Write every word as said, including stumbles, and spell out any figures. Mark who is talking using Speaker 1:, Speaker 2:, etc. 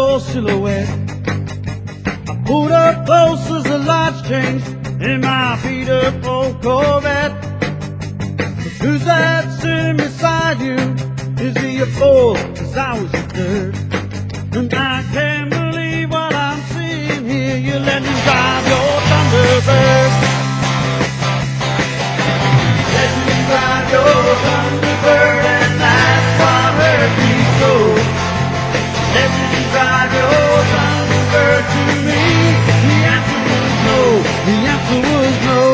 Speaker 1: your silhouette. I pulled up close as the lights changed in my beat-up old Corvette. But who's that sitting beside you? Is he a four? Cause I was a third. And I can't believe what I'm seeing here. You let me drive your Thunderbird. Let me drive your Thunderbird, and that's what hurt me so. Let me drive your Thunderbird to me. The answer was no. The answer was no.